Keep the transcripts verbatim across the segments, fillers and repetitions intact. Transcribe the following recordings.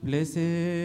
Blessed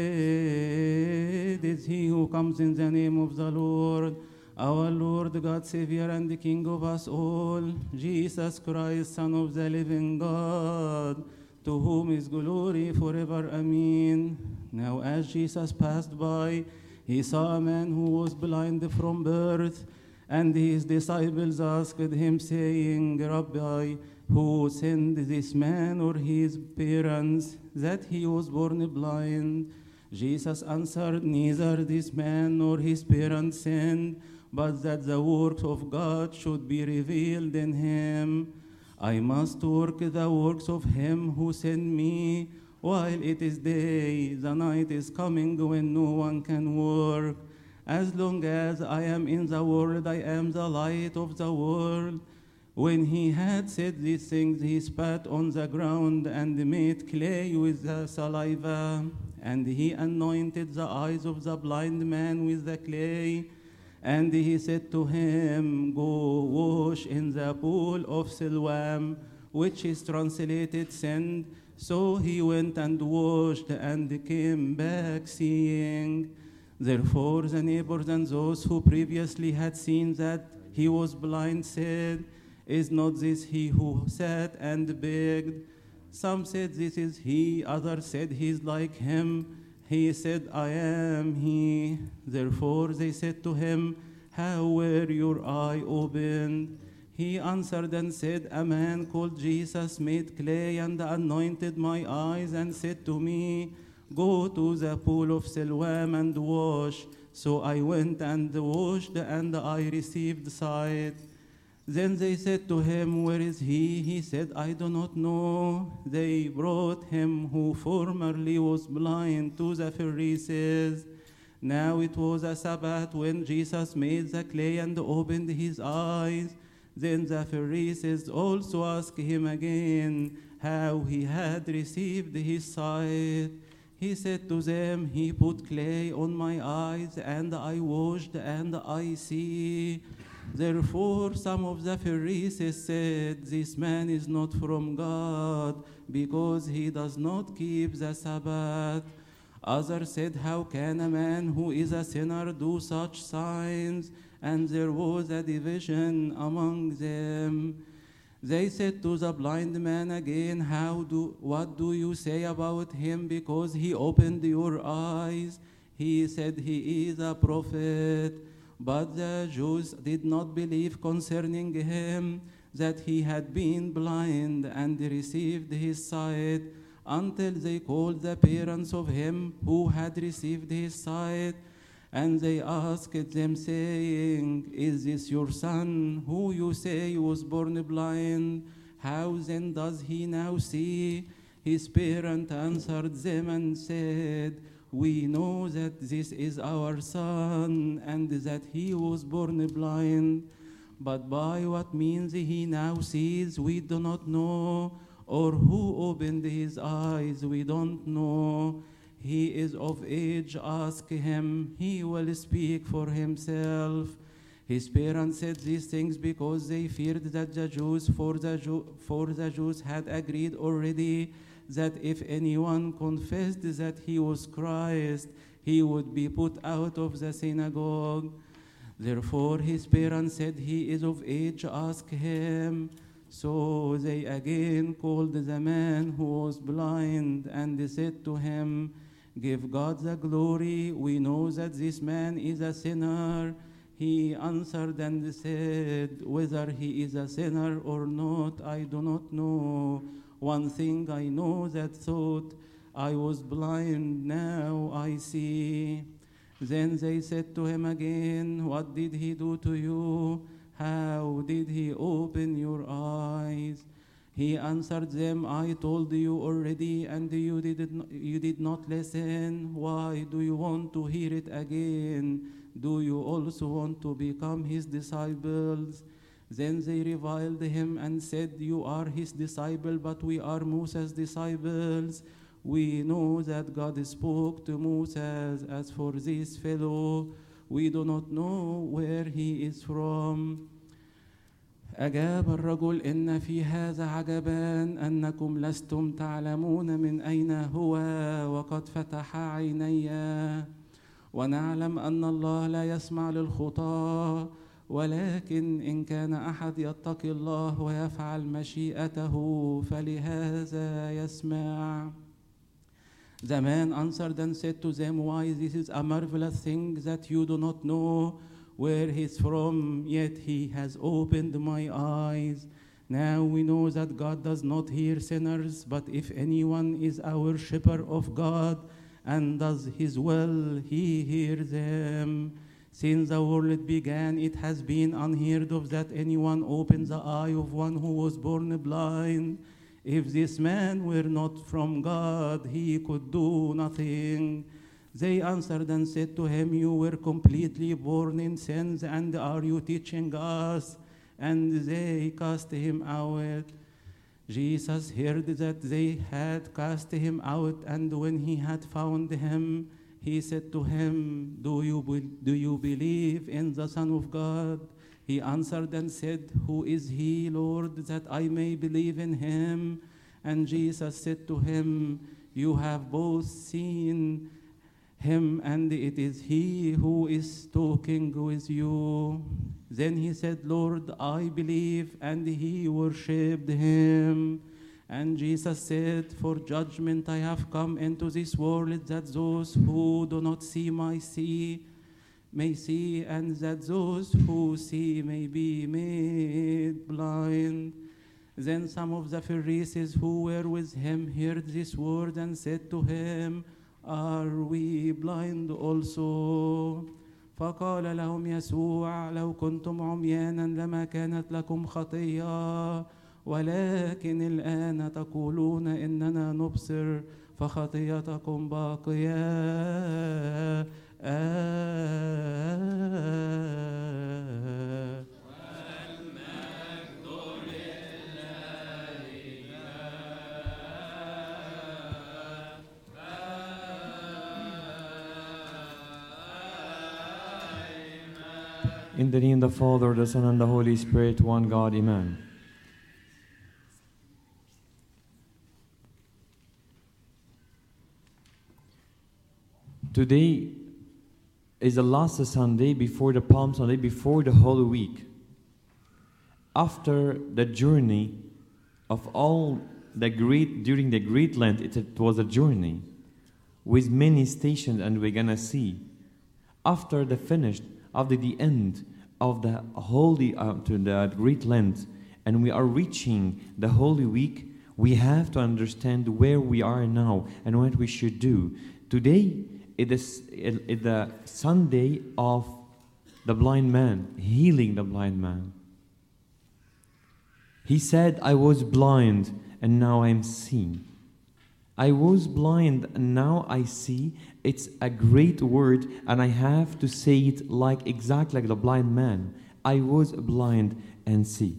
is he who comes in the name of the Lord, our Lord, God, Savior, and the King of us all, Jesus Christ, Son of the living God, to whom is glory forever. Amen. Now as Jesus passed by, he saw a man who was blind from birth, and his disciples asked him, saying, Rabbi, who sent this man or his parents that he was born blind? Jesus answered, neither this man nor his parents sinned, but that the works of God should be revealed in him. I must work the works of him who sent me, while it is day. The night is coming when no one can work. As long as I am in the world, I am the light of the world. When he had said these things, he spat on the ground and made clay with the saliva, and he anointed the eyes of the blind man with the clay. And he said to him, go wash in the pool of Siloam, which is translated send. So he went and washed and came back seeing. Therefore the neighbors and those who previously had seen that he was blind said, is not this he who sat and begged? Some said, this is he. Others said, he is like him. He said, I am he. Therefore they said to him, how were your eyes opened? He answered and said, a man called Jesus made clay and anointed my eyes and said to me, go to the pool of Siloam and wash. So I went and washed, and I received sight. Then they said to him, where is he? He said, I do not know. They brought him who formerly was blind to the Pharisees. Now it was a Sabbath when Jesus made the clay and opened his eyes. Then the Pharisees also asked him again how he had received his sight. He said to them, he put clay on my eyes, and I washed, and I see. Therefore some of the Pharisees said, this man is not from God, because he does not keep the Sabbath. Others said, how can a man who is a sinner do such signs? And there was a division among them. They said to the blind man again, How do, what do you say about him, because he opened your eyes? He said he is a prophet. But the Jews did not believe concerning him that he had been blind and received his sight, until they called the parents of him who had received his sight. And they asked them, saying, Is this your son, who you say was born blind? How then does he now see? His parents answered them and said, We know that this is our son, and that he was born blind. But by what means he now sees, we do not know, or who opened his eyes, we don't know. He is of age, ask him, he will speak for himself. His parents said these things because they feared that the Jews, for the, Jew, for the Jews had agreed already that if anyone confessed that he was Christ, he would be put out of the synagogue. Therefore his parents said, He is of age, ask him. So they again called the man who was blind, and they said to him, Give God the glory, we know that this man is a sinner. He answered and said, Whether he is a sinner or not, I do not know. One thing I know, that thought I was blind, now I see. Then they said to him again, What did he do to you? How did he open your eyes? He answered them, I told you already, and you did not, you did not listen. Why do you want to hear it again? Do you also want to become his disciples? Then they reviled him and said, You are his disciple, but we are Moses' disciples. We know that God spoke to Moses. As for this fellow, we do not know where he is from. أجاب الرجل إن في هذا عجبا أنكم لستم تعلمون من أين هو وقد فتح عيني ونعلم أن الله لا يسمع للخطاة ولكن إن كان أحد يتقي الله ويفعل مشيئته فلهذا يسمع. The man answered and said to them, Why, this is a marvelous thing that you do not know where he is from, yet he has opened my eyes. Now we know that God does not hear sinners, but if anyone is a worshipper of God and does his will, he hears them. Since the world began, it has been unheard of that anyone opens the eye of one who was born blind. If this man were not from God, he could do nothing. They answered and said to him, You were completely born in sins, and are you teaching us? And they cast him out. Jesus heard that they had cast him out, and when he had found him, he said to him, Do you, be- do you believe in the Son of God? He answered and said, Who is he, Lord, that I may believe in him? And Jesus said to him, You have both seen him, and it is he who is talking with you. Then he said, Lord, I believe, and he worshipped him. And Jesus said, For judgment I have come into this world, that those who do not see may see, may see, and that those who see may be made blind. Then some of the Pharisees who were with him heard this word and said to him, Are we blind also? فقال لهم يسوع لو كنتم عميانا لما كانت لكم خطية ولكن الآن تقولون إننا نبصر فخطيتكم باقية. In the name of the Father, the Son, and the Holy Spirit, one God, Amen. Today is the last Sunday before the Palm Sunday, before the Holy Week. After the journey of all the great, during the Great Lent, it, it was a journey with many stations, and we're gonna see. After the finished, after the end of the Holy, uh, to the Great Lent, and we are reaching the Holy Week, we have to understand where we are now and what we should do. Today, it is it, it the Sunday of the blind man, healing the blind man. He said, I was blind and now I'm seeing. I was blind and now I see. It's a great word, and I have to say it like exactly like the blind man. I was blind and see.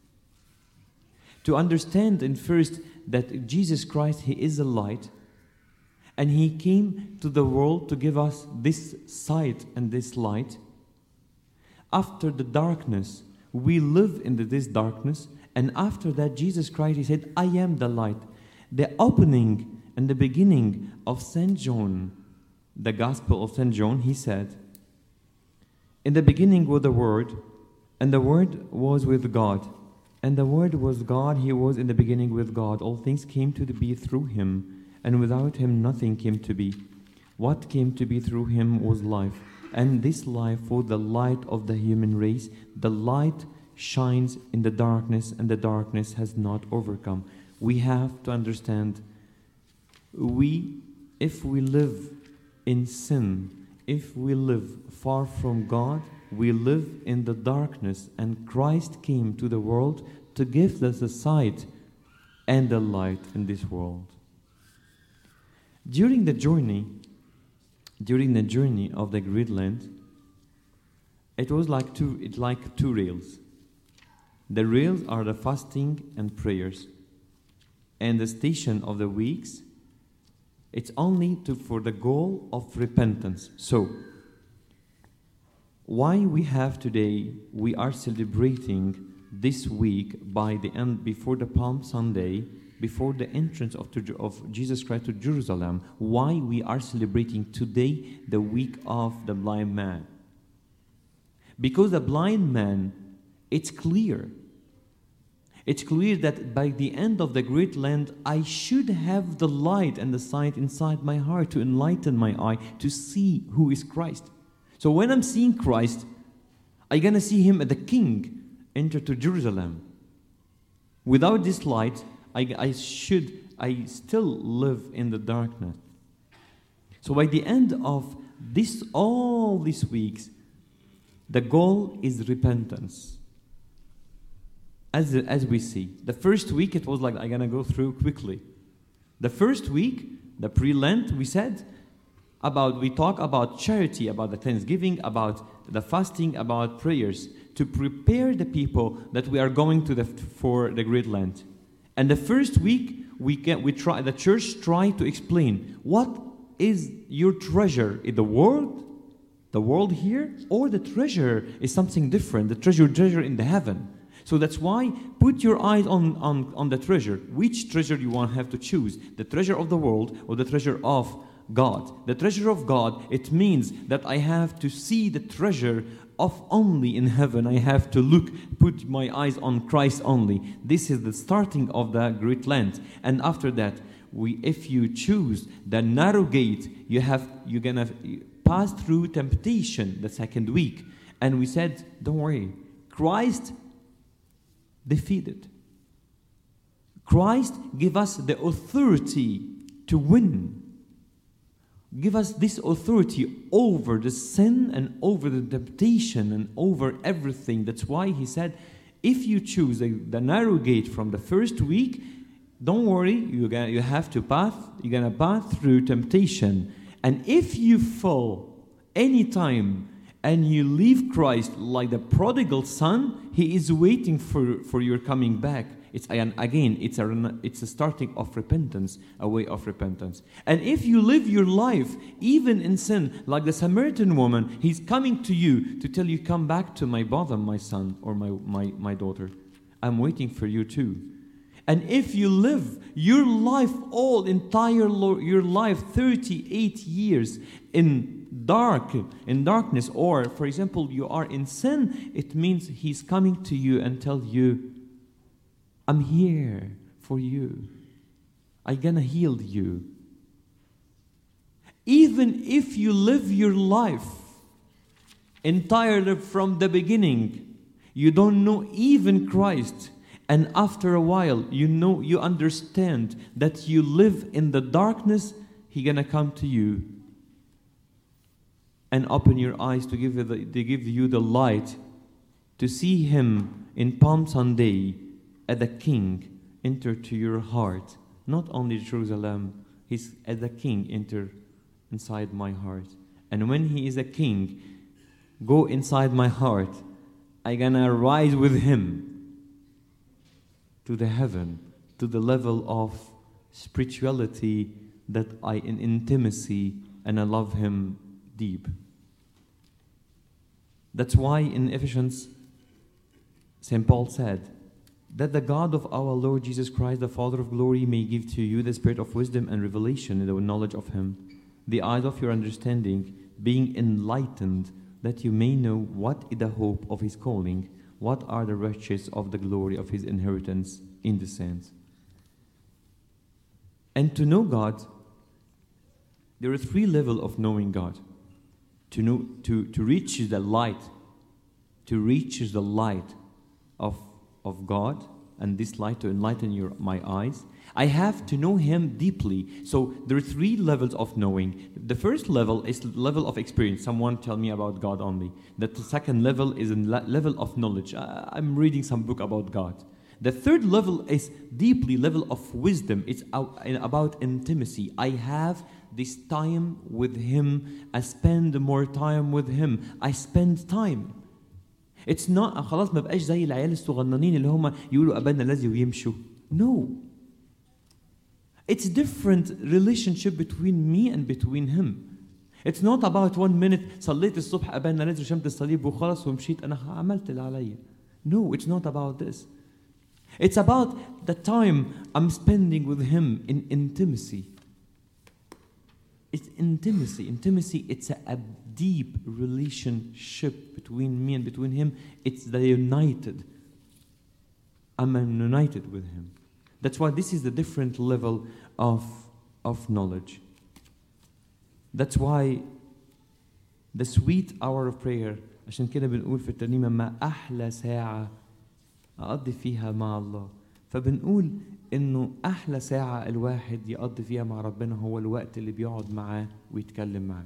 To understand in first that Jesus Christ, He is the light, and He came to the world to give us this sight and this light. After the darkness, we live in the, this darkness, and after that, Jesus Christ, He said, I am the light. The opening and the beginning of Saint John, the Gospel of Saint John, he said, in the beginning was the Word, and the Word was with God, and the Word was God. He was in the beginning with God. All things came to be through Him, and without Him nothing came to be. What came to be through Him was life, and this life was the light of the human race. The light shines in the darkness, and the darkness has not overcome. We have to understand, we, if we live in sin, if we live far from God, we live in the darkness, and Christ came to the world to give us the sight and the light in this world. During the journey, during the journey of the Great Lent, it was like two, it like two rails. The rails are the fasting and prayers, and the station of the weeks, it's only to, for the goal of repentance. So, why we have today, we are celebrating this week by the end, before the Palm Sunday, before the entrance of, to, of Jesus Christ to Jerusalem, why we are celebrating today the week of the blind man. Because the blind man, it's clear. It's clear that by the end of the great land, I should have the light and the sight inside my heart to enlighten my eye to see who is Christ. So when I'm seeing Christ, I'm going to see him as the king enter to Jerusalem. Without this light, I, I should, I still live in the darkness. So by the end of this, all these weeks, the goal is repentance. As, as we see. The first week, it was like, I'm going to go through quickly. The first week, the pre-Lent, we said, about, we talk about charity, about the thanksgiving, about the fasting, about prayers, to prepare the people that we are going to the, for the Great Lent. And the first week, we can, we try, the church tried to explain, what is your treasure in the world? The world here? Or the treasure is something different, the treasure, treasure in the heaven. So that's why put your eyes on, on, on the treasure. Which treasure you want to have to choose? The treasure of the world or the treasure of God? The treasure of God, it means that I have to see the treasure of only in heaven. I have to look, put my eyes on Christ only. This is the starting of the Great Lent. And after that, we, if you choose the narrow gate, you have, you're going to pass through temptation the second week. And we said, don't worry, Christ defeated. Christ gave us the authority to win. Give us this authority over the sin and over the temptation and over everything. That's why he said, if you choose the, the narrow gate from the first week, don't worry, you're gonna, you have to pass, you're going to pass through temptation. And if you fall anytime and you leave Christ like the prodigal son, he is waiting for, for your coming back. It's and again, it's a, it's a starting of repentance, a way of repentance. And if you live your life, even in sin, like the Samaritan woman, he's coming to you to tell you, come back to my bosom, my son, or my, my, my daughter. I'm waiting for you too. And if you live your life, all entire lo- your life, thirty-eight years in dark, in darkness, or for example, you are in sin, it means he's coming to you and tell you, I'm here for you. I'm gonna heal you. Even if you live your life entirely from the beginning, you don't know even Christ. And after a while, you know, you understand that you live in the darkness, He's gonna come to you and open your eyes to give you the, to give you the light, to see Him in Palm Sunday as the King enter to your heart. Not only Jerusalem, He's as the King enter inside my heart. And when He is a King, go inside my heart. I'm gonna rise with Him to the heaven, to the level of spirituality that I in intimacy and I love Him deep. That's why in Ephesians, Saint Paul said, that the God of our Lord Jesus Christ, the Father of glory, may give to you the spirit of wisdom and revelation in the knowledge of Him, the eyes of your understanding being enlightened, that you may know what is the hope of His calling, what are the riches of the glory of His inheritance in the saints. And to know God, there are three levels of knowing God. To know, to, to reach the light, to reach the light of, of God, and this light to enlighten your, my eyes, I have to know Him deeply. So there are three levels of knowing. The first level is the level of experience. Someone tell me about God only. The second level is a level of knowledge. I'm reading some book about God. The third level is deeply level of wisdom. It's about intimacy. I have this time with Him. I spend more time with Him. I spend time. It's not خلاص ما بقاش زي العيال الصغننين اللي هم يقولوا أبانا الذي ويمشوا. No. It's different relationship between me and between Him. It's not about one minute صليت الصبح أبانا الذي وشمت الصليب وخلاص ومشيت أنا عملت اللي عليا. No, it's not about this. It's about the time I'm spending with Him in intimacy. It's intimacy. Intimacy, it's a, a deep relationship between me and between Him. It's the united. I'm united with Him. That's why this is a different level of, of knowledge. That's why the sweet hour of prayer, عشان كده بنقول في الترنيمة ما أحلى ساعة أقضي فيها مع الله. فبنقول إنه أحلى ساعة الواحد يقضي فيها مع ربنا هو الوقت اللي بيقعد معاه ويتكلم معاه.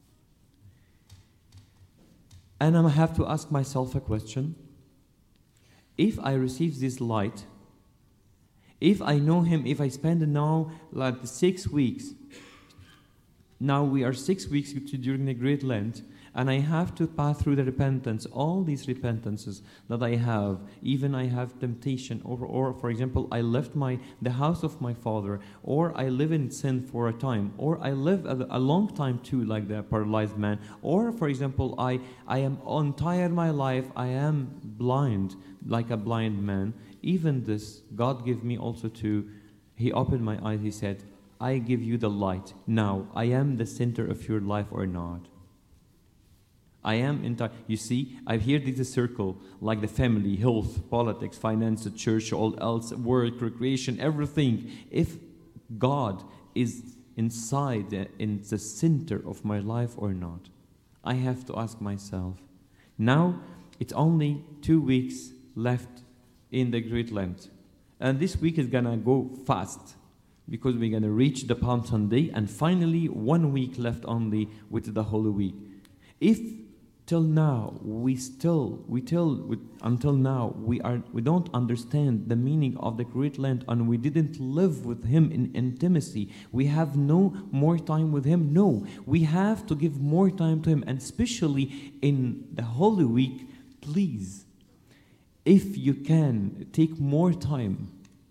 And I have to ask myself a question. If I receive this light, if I know Him, if I spend now like six weeks, now we are six weeks during the Great Lent, and I have to pass through the repentance, all these repentances that I have. Even I have temptation, or, or for example, I left my the house of my father, or I live in sin for a time, or I live a, a long time too, like the paralyzed man, or for example, I, I am entire my life, I am blind, like a blind man. Even this, God gave me also to, He opened my eyes, He said, I give you the light. Now, I am the center of your life or not. I am entire. You see, I hear this is a circle, like the family, health, politics, finance, the church, all else, work, recreation, everything. If God is inside, the, in the center of my life or not, I have to ask myself. Now, it's only two weeks left in the Great Lent. And this week is going to go fast because we're going to reach the Palm Sunday and finally one week left only with the Holy Week. If till now we still, we till, we, until now, we, are, we don't understand the meaning of the Great Lent and we didn't live with Him in intimacy, we have no more time with Him. No, we have to give more time to Him, and especially in the Holy Week, please, if you can take more time,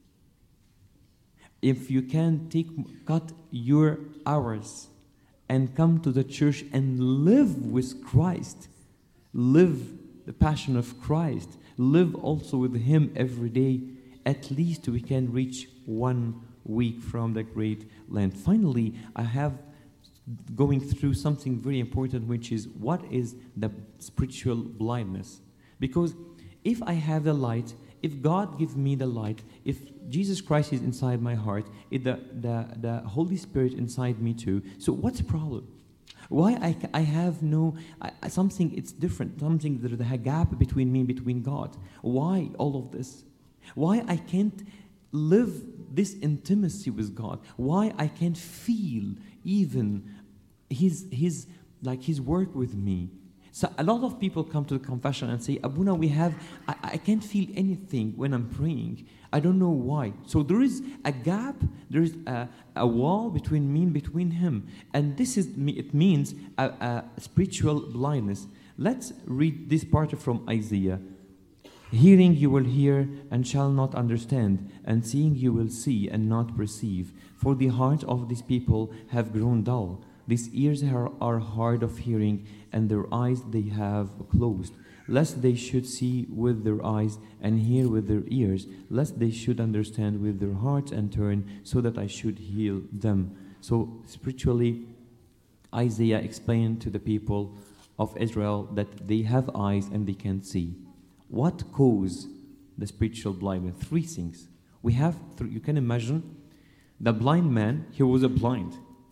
if you can take cut your hours and come to the church and live with Christ, live the passion of Christ, live also with Him every day, at least we can reach one week from the Great Lent. Finally, I have going through something very important, which is what is the spiritual blindness. Because if I have the light, if God gives me the light, if Jesus Christ is inside my heart, if the, the, the Holy Spirit inside me too, so what's the problem? Why I, I have no, I, something, it's different, something, there's a gap between me and between God. Why all of this? Why I can't live this intimacy with God? Why I can't feel even His, his, like His work with me? So a lot of people come to the confession and say, Abuna, we have, I, I can't feel anything when I'm praying. I don't know why. So there is a gap, there is a, a wall between me and between Him. And this is, it means a, a spiritual blindness. Let's read this part from Isaiah. Hearing you will hear and shall not understand, and seeing you will see and not perceive. For the hearts of these people have grown dull. These ears are, are hard of hearing, and their eyes they have closed, lest they should see with their eyes and hear with their ears, lest they should understand with their hearts and turn, so that I should heal them. So spiritually, Isaiah explained to the people of Israel that they have eyes and they can't see. What caused the spiritual blindness? Three things. We have, th- you can imagine, the blind man, he was a blind.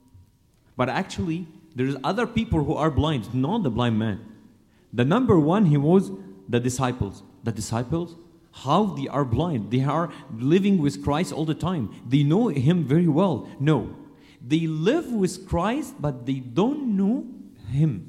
But actually, there's other people who are blind, not the blind man. The number one, he was the disciples. The disciples, how they are blind. They are living with Christ all the time. They know Him very well. No. They live with Christ, but they don't know Him.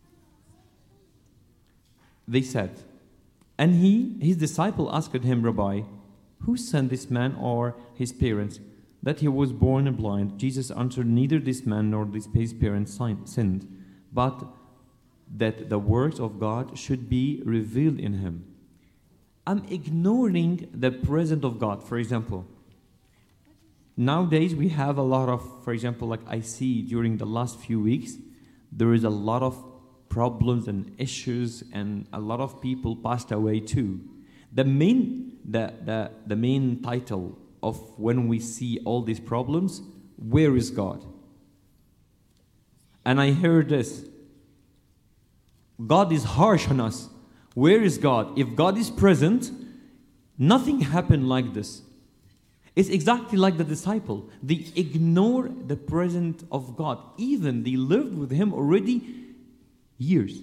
They said, and he, his disciple asked him, Rabbi, who sent this man or his parents, that he was born blind? Jesus answered, neither this man nor his parents sinned, but that the works of God should be revealed in him. I'm ignoring the presence of God. For example, nowadays we have a lot of, for example, like I see during the last few weeks, there is a lot of problems and issues, and a lot of people passed away too. The main, the, the, the main title of when we see all these problems, where is God? And I heard this. God is harsh on us. Where is God? If God is present, nothing happened like this. It's exactly like the disciple. They ignore the presence of God. Even they lived with Him already years.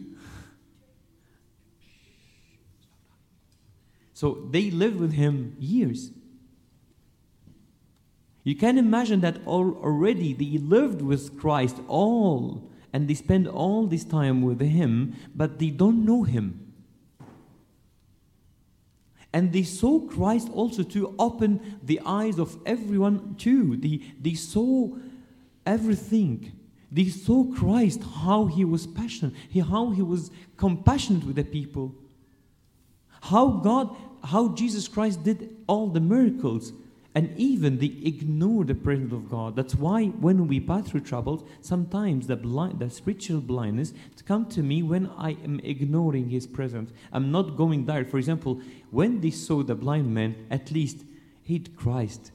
So they lived with Him years. You can imagine that all, already they lived with Christ all, and they spend all this time with Him, but they don't know Him. And they saw Christ also to open the eyes of everyone too. They, they saw everything. They saw Christ, how He was passionate, how He was compassionate with the people. How God, how Jesus Christ did all the miracles. And even they ignore the presence of God. That's why when we pass through troubles, sometimes the blind, the spiritual blindness come to me when I am ignoring His presence. I'm not going there. For example, when they saw the blind man, at least he'd Christ.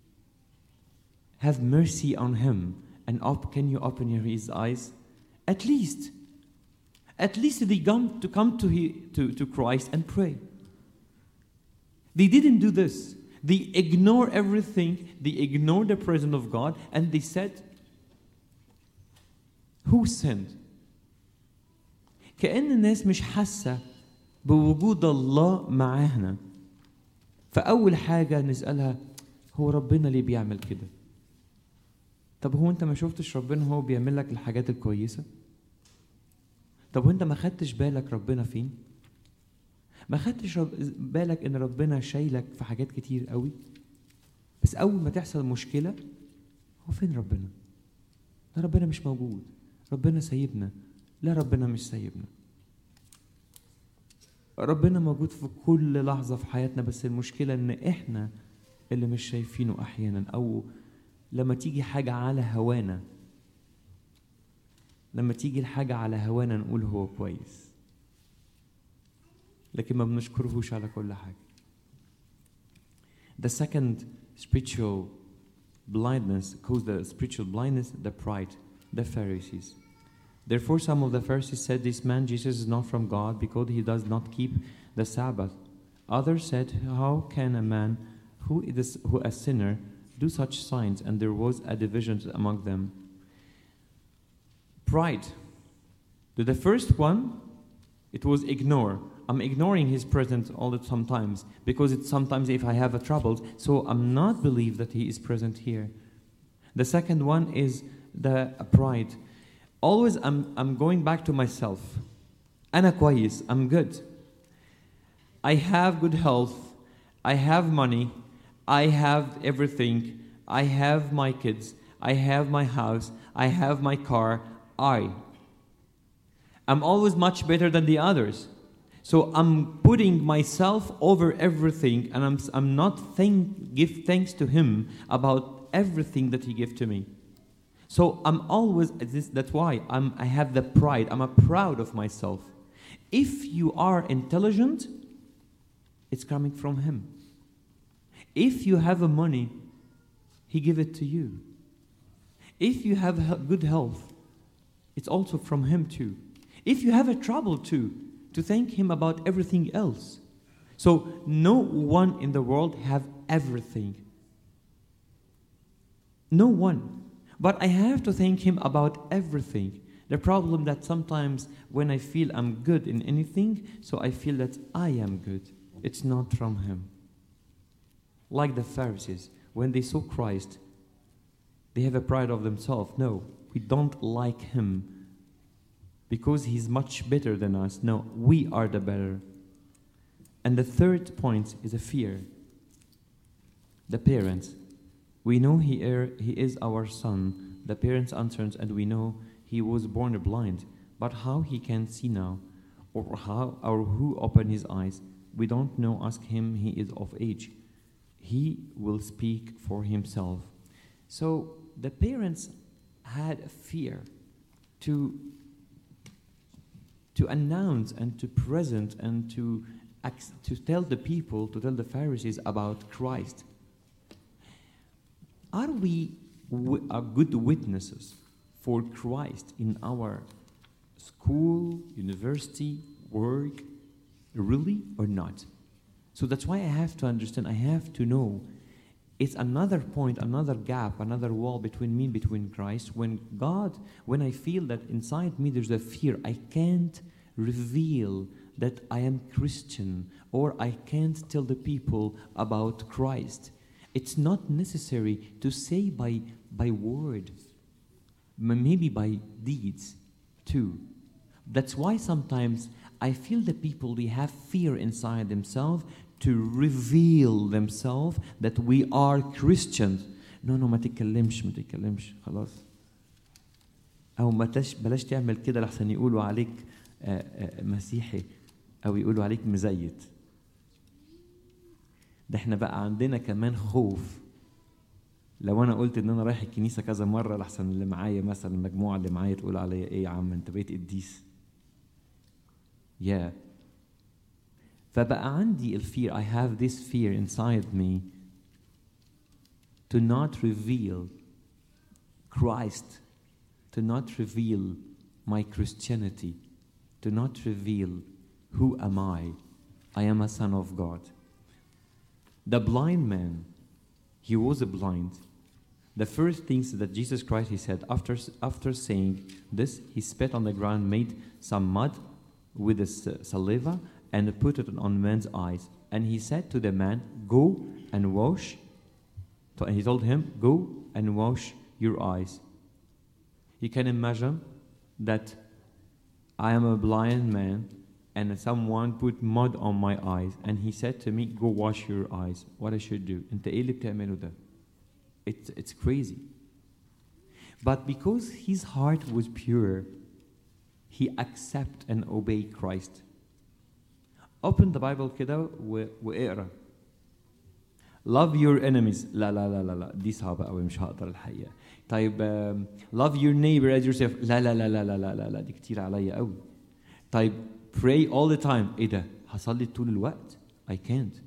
Have mercy on him. And up, can you open your, his eyes? At least. At least they come to come to, he, to, to Christ and pray. They didn't do this. They ignore everything. They ignore the presence of God. And they said, who sinned? كأن الناس مش حاسة بوجود الله معانا. فأول حاجة نسألها هو ربنا ليه بيعمل كده؟ طب هو أنت ما شفتش ربنا هو بيعمل لك الحاجات الكويسة؟ طب وأنت ما خدتش بالك ربنا فين؟ ما خدتش بالك ان ربنا شايلك في حاجات كتير قوي؟ بس اول ما تحصل مشكله هو فين ربنا؟ لا ربنا مش موجود، ربنا سايبنا. لا ربنا مش سايبنا. ربنا موجود في كل لحظه في حياتنا، بس المشكله ان احنا اللي مش شايفينه احيانا، او لما تيجي حاجه على هوانا لما تيجي الحاجه على هوانا نقول هو كويس، لكن ما بنشكرهوش على كل حاجة. The second spiritual blindness, caused the spiritual blindness, the pride, the Pharisees. Therefore some of the Pharisees said, this man Jesus is not from God because he does not keep the Sabbath. Others said, how can a man who is who a sinner do such signs? And there was a division among them. Pride. To the first one, it was ignore. I'm ignoring His presence all the sometimes because it's sometimes if I have a trouble, so I'm not believe that He is present here. The second one is the pride. Always I'm I'm going back to myself. أنا كويس. I'm good. I have good health. I have money. I have everything. I have my kids. I have my house. I have my car. I. I'm always much better than the others. So I'm putting myself over everything, and I'm I'm not thank give thanks to Him about everything that He gave to me. So I'm always this. That's why I'm I have the pride. I'm a proud of myself. If you are intelligent, it's coming from Him. If you have a money, He give it to you. If you have good health, it's also from Him too. If you have a trouble too, to thank Him about everything else. So no one in the world have everything. No one. But I have to thank Him about everything. The problem that sometimes when I feel I'm good in anything, so I feel that I am good. It's not from Him. Like the Pharisees, when they saw Christ, they have a pride of themselves. No, we don't like Him because He's much better than us. No, we are the better. And the third point is a fear. The parents. We know he, er, he is our son. The parents answers, and we know he was born blind. But how he can see now, or how or who opened his eyes, we don't know. Ask him, he is of age. He will speak for himself. So the parents had a fear to to announce and to present and to ac- to tell the people, to tell the Pharisees about Christ. Are we w- are good witnesses for Christ in our school, university, work, really or not? So that's why I have to understand, I have to know. It's another point, another gap, another wall between me, between Christ. When God, when I feel that inside me there's a fear, I can't reveal that I am Christian, or I can't tell the people about Christ. It's not necessary to say by, by word, m- maybe by deeds too. That's why sometimes I feel the people, they have fear inside themselves to reveal themselves that we are Christians. No, no, ما تتكلمش ما تتكلمش خلاص. أو ما تش بلاش تعمل كده لحسن يقولوا عليك آه، آه، مسيحي أو يقولوا عليك مزيت. ده احنا بقى عندنا كمان خوف. لو أنا قلت إن أنا رايح الكنيسة كذا مرة لحسن اللي معايا مثلا المجموعة اللي معايا تقول عليا إيه يا عم أنت بقيت قديس. Yeah. فبقى عندي الفير. I have this fear inside me to not reveal Christ, to not reveal my Christianity, to not reveal who am I. I am a son of God. The blind man, he was blind. The first things that Jesus Christ, he said, after, after saying this, he spit on the ground, made some mud with his saliva, and put it on man's eyes. And he said to the man, go and wash. So he told him, go and wash your eyes. You can imagine that I am a blind man and someone put mud on my eyes and he said to me, go wash your eyes. What I should do? انت ايه اللي بتعمله ده? It's, it's crazy. But because his heart was pure, he accepted and obeyed Christ. Open the Bible كده واقرا. Love your enemies. لا لا لا لا لا دي صعبة قوي مش هقدر الحقيقة. طيب um, love your neighbor as yourself. لا لا لا لا لا لا لا لا دي كتير عليا قوي. طيب pray all the time. ايه ده؟ هصلي طول الوقت. I can't.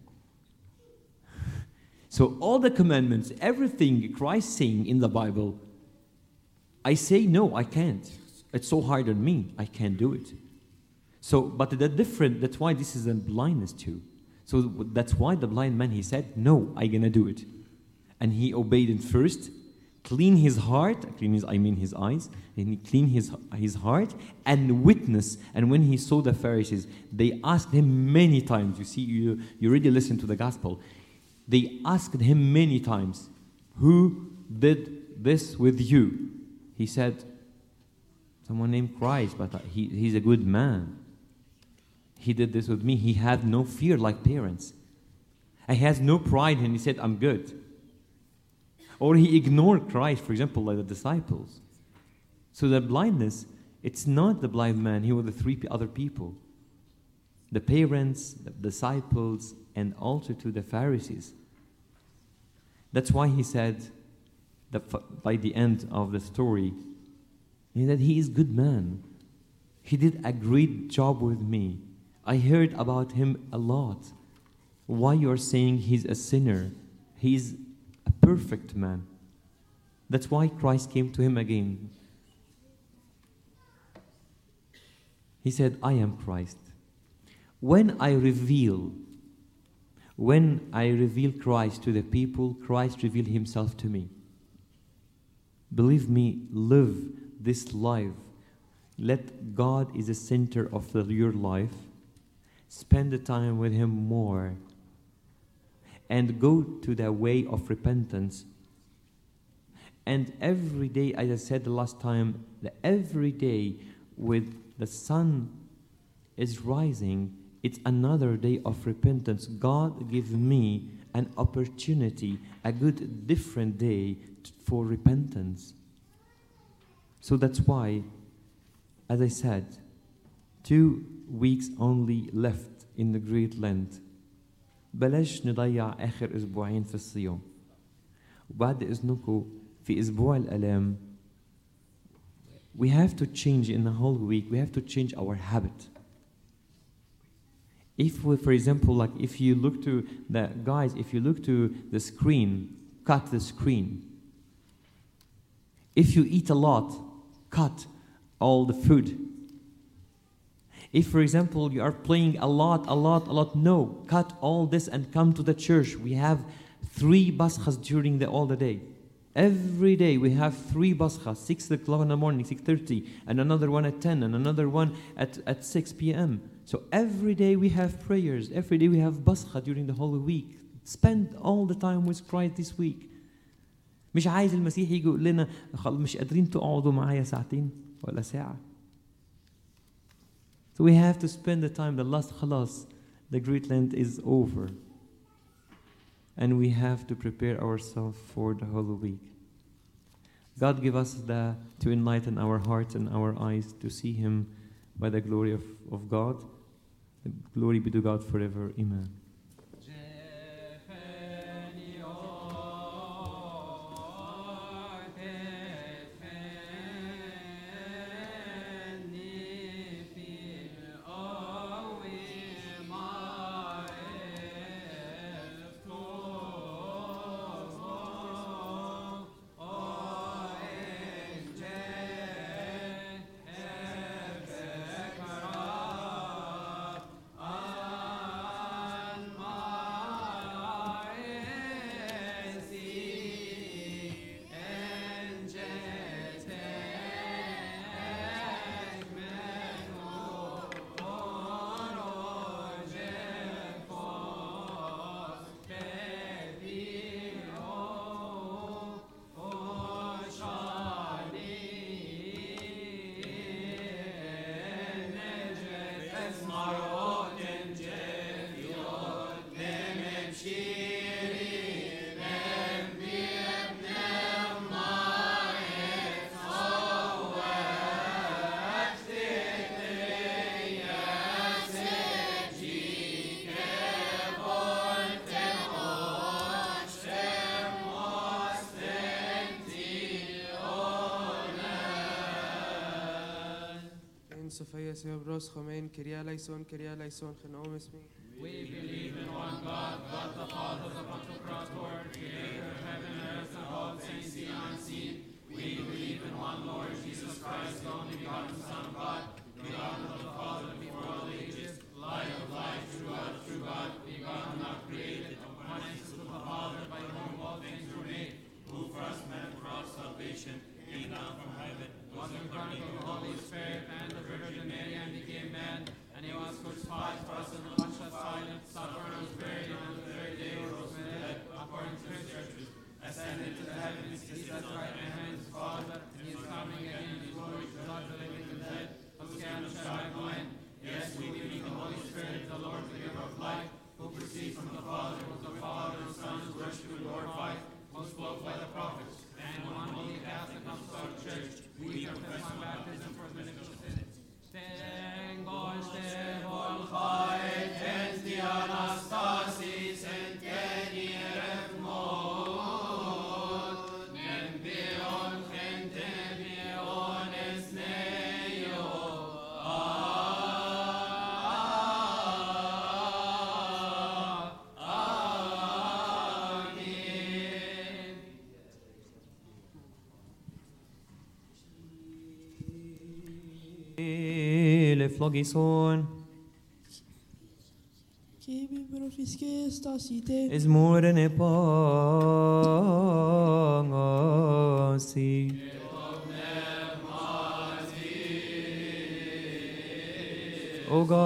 So all the commandments, everything Christ saying in the Bible, I say no, I can't. It's so hard on me. I can't do it. So, but the different, that's why this is a blindness too. So that's why the blind man, he said, no, I'm going to do it. And he obeyed it first, clean his heart, clean his, I mean his eyes, and he clean his, his heart and witness. And when he saw the Pharisees, they asked him many times. You see, you, you already listened to the gospel. They asked him many times, who did this with you? He said, someone named Christ, but he, he's a good man. He did this with me. He had no fear like parents. He has no pride and he said, I'm good. Or he ignored Christ, for example, like the disciples. So the blindness, it's not the blind man. He was the three other people. The parents, the disciples, and also to the Pharisees. That's why he said, that by the end of the story, that he is a good man. He did a great job with me. I heard about him a lot. Why you are saying he's a sinner? He's a perfect man. That's why Christ came to him again. He said, I am Christ. When I reveal, when I reveal Christ to the people, Christ revealed himself to me. Believe me, live this life. Let God is the center of the, your life. Spend the time with him more. And go to the way of repentance. And every day, as I said the last time, that every day with the sun is rising, it's another day of repentance. God give me an opportunity, a good different day for repentance. So that's why, as I said, two weeks only left in the Great Lent. بلاش نضيع آخر أسبوعين في الصيام. وبعد إذنكم في أسبوع الآلام, we have to change in the whole week, we have to change our habit. If we, for example, like if you look to the guys, if you look to the screen, cut the screen. If you eat a lot, cut all the food. If, for example, you are playing a lot, a lot, a lot, no, cut all this and come to the church. We have three baskhas during the all the day. Every day we have three baskhas, six o'clock in the morning, six thirty, and another one at ten, and another one at, at six p.m. So every day we have prayers. Every day we have baskha during the whole week. Spend all the time with Christ this week. مش عايز المسيح يجي يقول لنا مش قادرين تقعدوا معايا ساعتين ولا ساعة. So we have to spend the time. The last خلاص, the Great Lent is over. And we have to prepare ourselves for the whole week. God give us the, to enlighten our hearts and our eyes to see Him by the glory of, of God. Glory be to God forever. Amen. Sophia Seobros Chomein Kyria Laison Kyria Laison Chenom Esmi. We believe in one God, God the Father, the Pantocrator, Creator of heaven and earth and all things seen and unseen. We believe in one Lord Jesus Christ, the only begotten Son of God, begotten of the Father before all ages, light of light, true God of true God, begotten, not created, of one essence with the Father, by whom all things were made, who for us men for our salvation came down from heaven, was incarnate of the Holy Spirit and the Virgin Mary, and became man, and he was crucified for us and was silent, suffered, and was buried, and on the third day rose from the dead, according to the Scriptures, ascended to the heavens, he sits at the right hand of his Father, and he is coming again in his glory to judge the living and the dead, whose candle shall not go in. Yes, we believe in the Holy Spirit, the Lord, the giver of life, who proceeds from the Father, who the Father and Son is worshipped and glorified, who spoke by the prophets, and one holy Catholic Apostolic Church, we confess one baptism for the remission of sins. Tengo este volvae, tenti anastasis, en tenieref mod, nem bion gente biones neo. Amen. Le flogison Che vi profische stasite is more than a pangasi. O God.